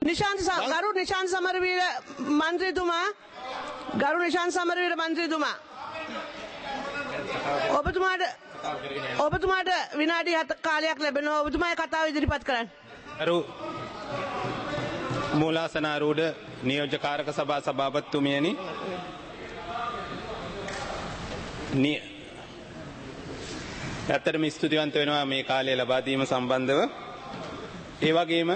ගරු නිශාන්ත සමරවීර මන්ත්‍රීතුමා ගරු නිශාන්ත සමරවීර මන්ත්‍රීතුමා ඔබතුමාට විනාඩි 7 කාලයක් ලැබෙනවා. ඔබතුමාගේ කතාව ඉදිරිපත් කරන්න. ගරු මූලාසනාරූඪ නියෝජ්‍යකාරක සභා සභාපතිතුමියනි, ඇත්තටම ස්තුතිවන්ත වෙනවා මේ කාලය ලබා දීම සම්බන්ධව. ඒ වගේම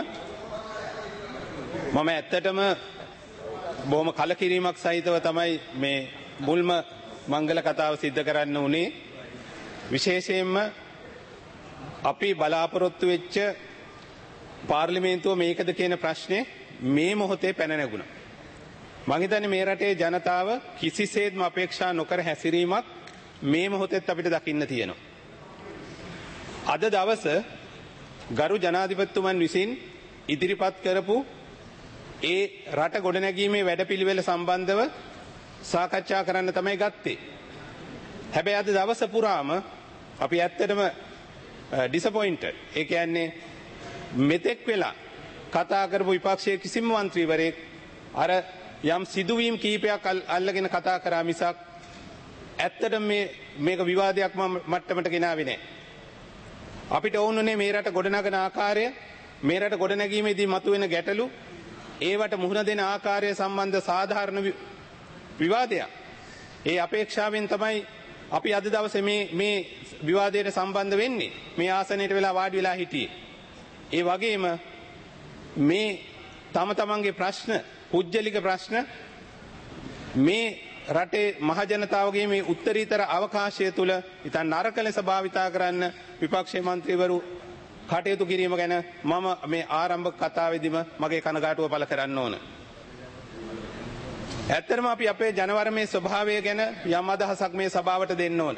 මම ඇත්තටම බොහොම කලකිරීමක් සහිතව තමයි මේ මුල්ම මංගල කතාව සිද්ධ කරන්න උනේ. විශේෂයෙන්ම අපි බලාපොරොත්තු වෙච්ච පාර්ලිමේන්තුව මේකද කියන ප්‍රශ්නේ මේ මොහොතේ පැන නැගුණා. මම හිතන්නේ මේ රටේ ජනතාව කිසිසේත්ම අපේක්ෂා නොකර හැසිරීමක් මේ මොහොතේත් අපිට දකින්න තියෙනවා. අද දවස ගරු ජනාධිපතිතුමන් විසින් ඉදිරිපත් කරපු ඒ රට ගොඩනැගීමේ වැඩපිළිවෙල සම්බන්ධව සාකච්ඡා කරන්න තමයි ගත්තේ. හැබැයි අද දවස පුරාම අපි ඇත්තටම ඩිසපොයින්ටඩ්. ඒ කියන්නේ මෙතෙක් වෙලා කතා කරපු විපක්ෂයේ කිසිම මන්ත්‍රීවරයෙක් අර යම් සිදුවීම් කීපයක් අල්ලගෙන කතා කරා මිසක් ඇත්තටම මේක විවාදයක් මට්ටමට ගෙනාවේ නැහැ. අපිට ඕනුනේ මේ රට ගොඩනගන ආකාරය, මේ රට ගොඩනැගීමේදී මතුවෙන ගැටලු, ඒවට මුහුණ දෙන ආකාරය සම්බන්ධ සාධාරණ විවාදයක්. ඒ අපේක්ෂාවෙන් තමයි අපි අද දවසේ මේ විවාදයට සම්බන්ධ වෙන්නේ. මේ ආසනයට වෙලා වාඩි වෙලා හිටියේ. ඒ වගේම මේ තම තමන්ගේ ප්‍රශ්න, පුජ්‍යලික ප්‍රශ්න මේ රටේ මහජනතාවගේ මේ උත්තරීතර අවකාශය තුල ඉතින් නරක ලෙස භාවිතා කරන්න විපක්ෂයේ മന്ത്രിවරු කටයුතු කිරීම ගැන මම මේ ආරම්භක කතාවේදීම මගේ කනගාටුව පළ කරන්න ඕන. ඇත්තටම අපි අපේ ජනවරමේ ස්වභාවය ගැන යම් අදහසක් මේ සභාවට දෙන්න ඕන.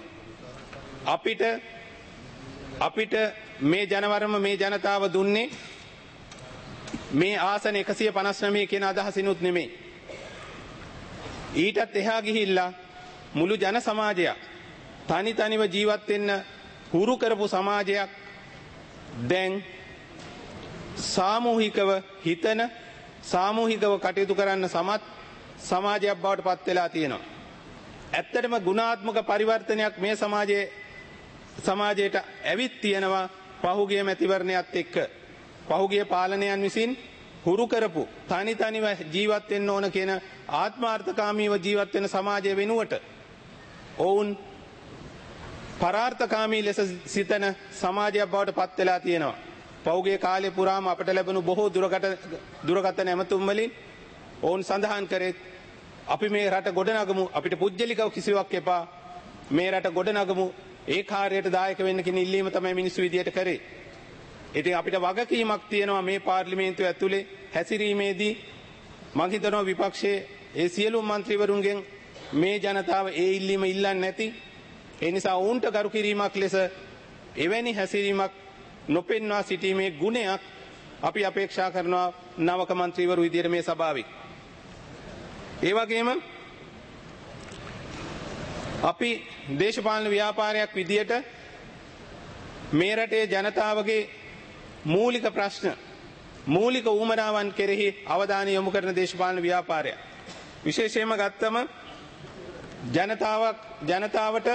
අපිට මේ ජනවරම මේ ජනතාව දුන්නේ මේ ආසන 159 කියන අදහසිනුත් නෙමෙයි. ඊටත් එහා ගිහිල්ලා මුළු ජන සමාජයක් තනිව ජීවත් වෙන්න හුරු කරපු සමාජයක් දැන් සාමූහිකව හිතන, සාමූහිකව කටයුතු කරන්න සමත් සමාජයක් බවට පත් වෙලා තියෙනවා. ඇත්තටම ගුණාත්මක පරිවර්තනයක් මේ සමාජයට ඇවිත් තියෙනවා පහුගිය මැතිවරණයත් එක්ක. පහුගිය පාලනයන් විසින් හුරු කරපු තනිව ජීවත් වෙන්න ඕන කියන ආත්මාර්ථකාමීව ජීවත් වෙන සමාජය වෙනුවට ඔවුන් පරාර්ථකාමී ලෙස සිතන සමාජයක් බවට පත් වෙලා තියෙනවා. පහුගිය කාලේ පුරාම අපට ලැබුණු බොහෝ දුරකථන ඇමතුම් වලින් ඔවුන් සඳහන් කරේ අපි මේ රට ගොඩනගමු, අපිට පුජ්‍යලිකව කිසිවක් එපා, මේ රට ගොඩනගමු, ඒ කාර්යයට දායක වෙන්න කියන ඉල්ලීම තමයි මිනිස්සු විදියට කරේ. ඉතින් අපිට වගකීමක් තියෙනවා මේ පාර්ලිමේන්තුව ඇතුලේ හැසිරීමේදී. මම හිතනවා විපක්ෂයේ ඒ සියලුම മന്ത്രിවරුන්ගෙන් මේ ජනතාව ඒ ඉල්ලීම ඉල්ලන්නේ නැති. ඒ නිසා ඔවුන්ට ගරු කිරීමක් ලෙස එවැනි හැසිරීමක් නොපෙන්වා සිටීමේ ගුණයක් අපි අපේක්ෂා කරනවා නවක മന്ത്രിවරු විදියට මේ සභාවේ. ඒ වගේම අපි දේශපාලන ව්‍යාපාරයක් විදියට මේ රටේ ජනතාවගේ මූලික ප්‍රශ්න, මූලික උවමනාවන් කෙරෙහි අවධානය යොමු කරන දේශපාලන ව්‍යාපාරය. විශේෂයෙන්ම ගත්තම ජනතාවට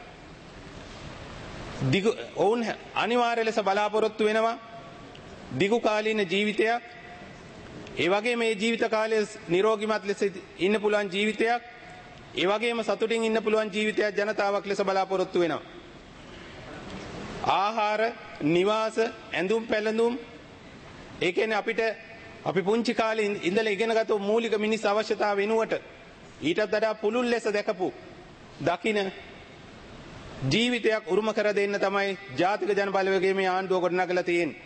ඔවුන් අනිවාර්ය ලෙස බලාපොරොත්තු වෙනවා දිගු කාලීන ජීවිතයක්. ඒ වගේම මේ ජීවිත කාලය නිරෝගීමත් ලෙස ඉන්න පුළුවන් ජීවිතයක්. ඒ වගේම සතුටින් ඉන්න පුළුවන් ජීවිතයක් ජනතාවක් ලෙස බලාපොරොත්තු වෙනවා. ආහාර, නිවාස, ඇඳුම් පැළඳුම්, ඒ කියන්නේ අපි පුංචි කාලේ ඉඳලා ඉගෙනගත්තු මූලික මිනිස් අවශ්‍යතා වෙනුවට ඊටත් වඩා පුළුල් ලෙස දකින ජීවිතයක් උරුම කර දෙන්න තමයි ජාතික ජන බලවේගයේ මේ ආණ්ඩුව ගොඩනගලා තියෙන්නේ.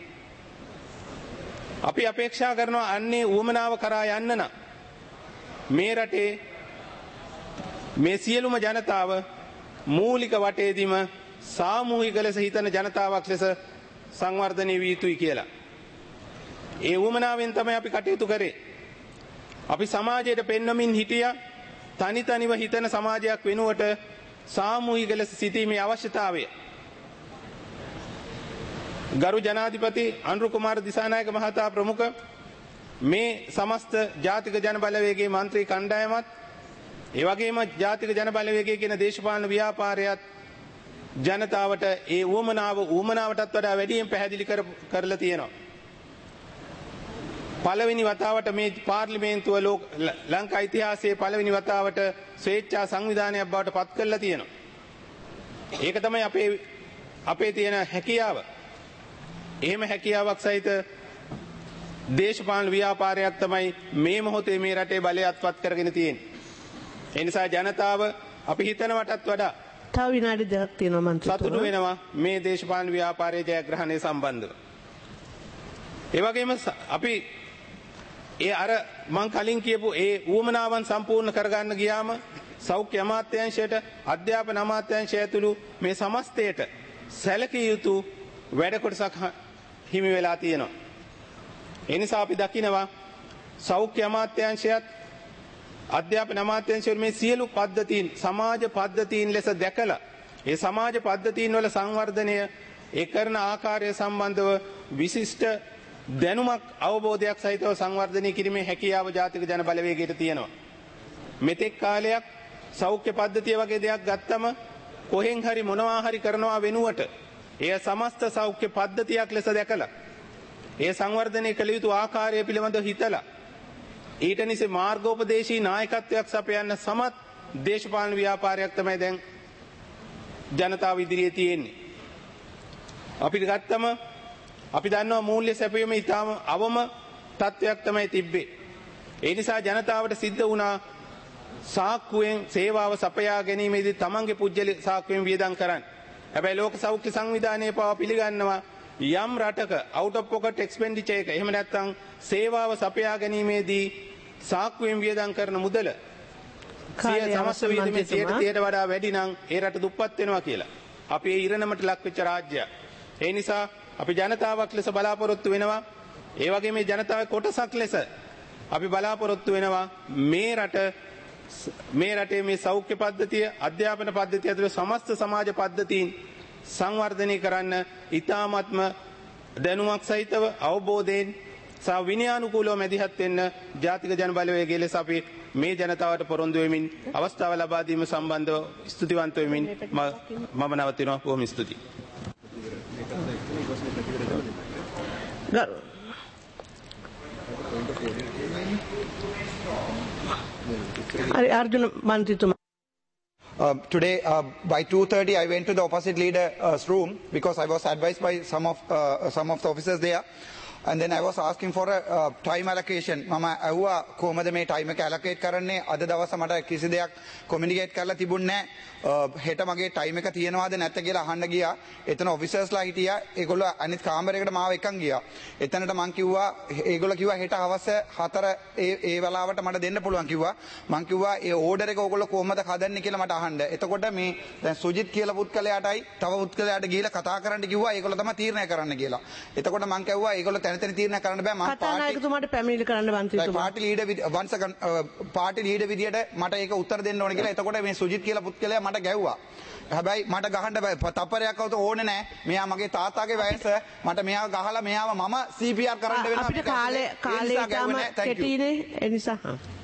අපි අපේක්ෂා කරනවා අන්නේ උවමනාව කරා යන්න නම් මේ රටේ මේ සියලුම ජනතාව මූලික වටේදීම සාමූහික ලෙස හිතන ජනතාවක් ලෙස සංවර්ධනය විය යුතුයි කියලා. ඒ උවමනාවෙන් තමයි අපි කටයුතු කරේ. අපි සමාජයට පෙන්වමින් හිටියා තනිව හිතන සමාජයක් වෙනුවට සාමූහික ලෙස සිටීමේ අවශ්‍යතාවය. ගරු ජනාධිපති අනුර කුමාර දිසානායක මහතා ප්‍රමුඛ මේ සමස්ත ජාතික ජන බලවේගයේ මන්ත්‍රී කණ්ඩායමත් ඒ වගේම ජාතික ජන බලවේගයේ කියන දේශපාලන ව්‍යාපාරයත් ජනතාවට ඒ උවමනාවටත් වඩා වැඩියෙන් පැහැදිලි කරලා තියෙනවා. පළවෙනි වතාවට මේ පාර්ලිමේන්තුව ලංකා ඉතිහාසයේ පළවෙනි වතාවට ස්වේච්ඡා සංවිධානයක් බවට පත් කරලා තියෙනවා. ඒක තමයි අපේ තියෙන හැකියාව. එහෙම හැකියාවක් සහිත දේශපාලන ව්‍යාපාරයක් තමයි මේ මොහොතේ මේ රටේ බලය අත්පත් කරගෙන තියෙන්නේ. ඒ නිසා ජනතාව අපි හිතනවටත් වඩා තව විනාඩි 2ක් තියෙනවා මන්ත්‍රීතුමා. සතුටු වෙනවා මේ දේශපාලන ව්‍යාපාරයේ ජයග්‍රහණය සම්බන්ධව. ඒ වගේම අපි අර මං කලින් කියපු ඒ ඌමනාවන් සම්පූර්ණ කරගන්න ගියාම සෞඛ්‍ය අමාත්‍යාංශයට අධ්‍යාපන අමාත්‍යාංශය ඇතුළු මේ සමස්තයට සැලකිය යුතු වැඩ කොටසක් හිමි වෙලා තියෙනවා. ඒ නිසා අපි දකිනවා සෞඛ්‍ය අමාත්‍යාංශයත් අධ්‍යාපන අමාත්‍යාංශය මේ සියලු පද්ධතීන් සමාජ පද්ධතීන් ලෙස දැකලා ඒ සමාජ පද්ධතීන් වල සංවර්ධනය ඒ කරන ආකාරය සම්බන්ධව විශිෂ්ට දැනුමක් අවබෝධයක් සහිතව සංවර්ධනය කිරීමේ හැකියාව ජාතික ජන බලවේගයට තියෙනවා. මෙතෙක් කාලයක් සෞඛ්‍ය පද්ධතිය වගේ දෙයක් ගත්තම කොහෙන් හරි මොනවා හරි කරනවා වෙනුවට එය සමස්ත සෞඛ්‍ය පද්ධතියක් ලෙස දැකලා ඒ සංවර්ධනය කළ යුතු ආකාරය පිළිබඳව හිතලා ඊට නිසි මාර්ගෝපදේශී නායකත්වයක් සපයන්න සමත් දේශපාලන ව්‍යාපාරයක් තමයි දැන් ජනතාව ඉදිරියේ තියෙන්නේ. අපිට ගත්තම අපි දන්නවා මූල්‍ය සැපයීම ඉතාම අවම තත්වයක් තමයි තිබ්බේ. ඒ නිසා ජනතාවට සිද්ධ වුණා සාක්කුවෙන් සේවාව සපයා ගැනීමේදී තමන්ගේ පුජ්‍යල සාක්කුවෙන් වියදම් කරන්න. හැබැයි ලෝක සෞඛ්‍ය සංවිධානයේ පවා පිළිගන්නවා යම් රටක out of pocket expenditure එක එහෙම නැත්නම් සේවාව සපයා ගැනීමේදී සාක්කුවෙන් වියදම් කරන මුදල සමස්ත වියදමේ 100ට වඩා වැඩි නම් ඒ රට දුප්පත් වෙනවා කියලා. අපි ඒ ඉරණමට ලක් වෙච්ච රාජ්‍යයක්. ඒ නිසා අපි ජනතාවක් ලෙස බලාපොරොත්තු වෙනවා. ඒ වගේ මේ ජනතාවේ කොටසක් ලෙස අපි බලාපොරොත්තු වෙනවා මේ රටේ මේ සෞඛ්‍ය පද්ධතිය, අධ්‍යාපන පද්ධතිය ඇතුළු සමස්ත සමාජ පද්ධතීන් සංවර්ධනය කරන්න ඉතාමත්ම දැනුමක් සහිතව අවබෝධයෙන් සහ විනයානුකූලව මැදිහත් වෙන්න ජාතික ජන බලවේගය ලෙස අපි මේ ජනතාවට පොරොන්දු වෙමින් අවස්ථාව ලබා දීම සම්බන්ධව ස්තුතිවන්ත වෙමින් මම නවතිනවා. බොහොම ස්තුතියි. Arjuna Mantrituma. Today, by 2:30, I went to the opposite leader's room because I was advised by some of the officers there. And then I was asking for a time allocation. Mama, ahuwa කොහොමද මේ time එක allocate කරන්නේ? අද දවස මට කිසි දෙයක් communicate කරලා තිබුණේ නැහැ. හෙට මගේ time එක තියෙනවද නැත්ද කියලා අහන්න ගියා. එතන officersලා හිටියා. ඒගොල්ලෝ අනිත් කාමරයකට මාව එක්කන් ගියා. එතනට මං කිව්වා ඒගොල්ලෝ කිව්වා හෙට හවස 4 ඒ වෙලාවට මට දෙන්න පුළුවන් කිව්වා. මං කිව්වා ඒ order එක ඕගොල්ලෝ කොහොමද හදන්නේ කියලා මට අහන්න. එතකොට මේ දැන් සුජිත් කියලා පුත්කලයාටයි තව පුත්කලයාට ගිහිල්ලා කතා කරන්න කිව්වා. ඒගොල්ලෝ තමයි තීරණය කරන්න කියලා. එතකොට මං කිව්වා ඒගොල්ලෝ තැන තීරණය කරන්න බෑ. මම කතානායකතුමාට පැමිණිලි කරන්න මන්ත්‍රීතුමා. පාටි ලීඩර් විදියට මට ඒක උත්තර දෙන්න ඕන කියලා. එතකොට මේ සුජිත් කියලා පුත්කලයා මට ගැව්වා. හැබැයි මට ගහන්න බෑ. තප්පරයක් આવත ඕනේ නැහැ. මෙයා මගේ තාත්තාගේ වයස. මට මෙයාව ගහලා මෙයාව මම CPR කරන්න වෙනවා. අපිට කාලේ ඉතාම කෙටිනේ. ඒ නිසා